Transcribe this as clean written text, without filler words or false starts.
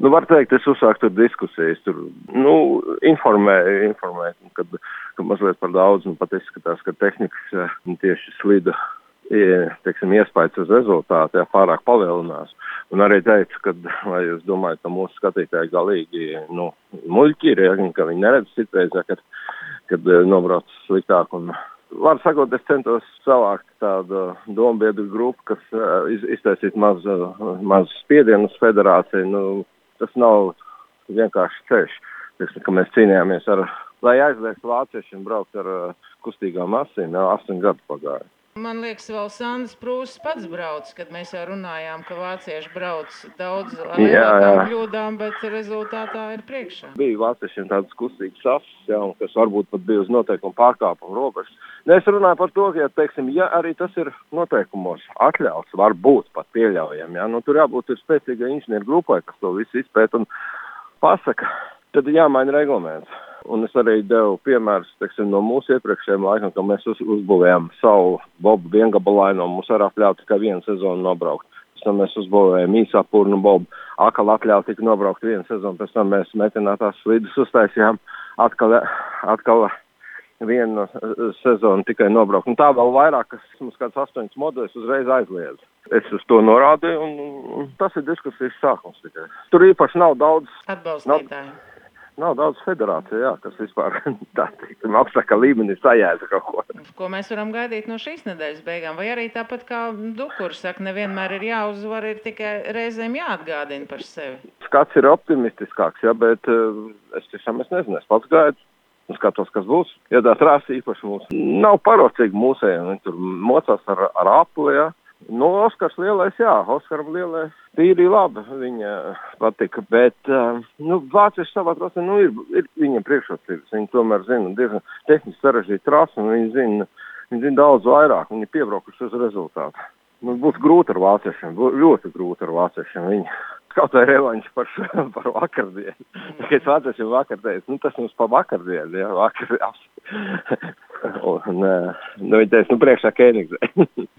Var teikt, es uzsāku tur diskusijas, informēju, kad mazliet par daudz, pat izskatās, ka tehnikas tieši slidu, teiksim, iespējas uz rezultātu, pārāk palielinās. Un arī teicu, ka, vai jūs domājat, ka mūsu skatītāji galīgi, muļķi ir, ka viņi neredz citreiz, kad nobrauc sliktāk. Un var sakot, es centos savākt tādu dombiedru grupu, kas iztaisīt mazu spiedienu uz federāciju. Tas nav vienkārši ceļš, ka mēs cīnījāmies lai aizliegtu vāciešiem braukt ar kustīgām asīm, 8 gadu pagāja. Man liekas, vēl Sandis Prūss pats brauc, kad mēs jau runājām, ka vācieši brauc daudz lielākām kļūdām, bet rezultātā ir priekšā. Bija vāciešiem tādas kustīgas asis, kas varbūt pat bija uz noteikumu pārkāpumu robežas. Es runāju par to, ka, teiksim, ja arī tas ir noteikumos atļauts, varbūt pat pieļaujam, tur jābūt ir spēcīgai inženieru grupai, kas to visu izpēt un pasaka, tad jāmaina reglaments. Un es arī devu piemērus, teiksim, no mūsu iepriekšējiem laikam, ka mēs uzbūvējām savu bobu viengabalaino, mums arī atļauj tikai vienu sezonu nobraukt. Pēc tam mēs uzbūvējām īsapurnu bobu, atkal atļauj tikai nobraukt vienu sezonu, pēc tam mēs metinātās slidus uztaisījām, atkal vienu sezonu tikai nobraukt. Un tā vēl vairāk, kas mums kāds 8 modeļus uzreiz aizliedz. Es uz to norādīju, un tas ir diskusijas sākums tikai. Tur īpaši nav daudz atbalstītāju. Nav daudz federāciju, kas vispār augstākā līmenī sajēdza kaut ko. Ko mēs varam gaidīt no šīs nedēļas beigām? Vai arī tāpat kā Dukurs saka, nevienmēr ir jāuzvar, ir tikai reizēm jāatgādina par sevi? Skats ir optimistiskāks, bet es nezinu, es pats gaidu. Skatos, kas būs. Ja tā trāsa īpaši mūsu nav parocīgi mūsējiem, viņi tur mocās ar apli, Oskars lielais, Oskaram lielais tīri labi, viņa patika, bet, vācieši savā trasē, ir viņiem priekšrocības, viņi tomēr zina diezgan tehniski sarežģītu trasu, un viņi zina daudz vairāk, viņi piebraukuši uz rezultātu. Būs grūti ar vāciešiem, ļoti grūti ar vāciešiem, viņi kaut vai revanši par vakardienu. Kad vāciešiem vakardienas, tas mums pa vakardienu, vakar. Un viņi teica, priekšā Kēnigzē.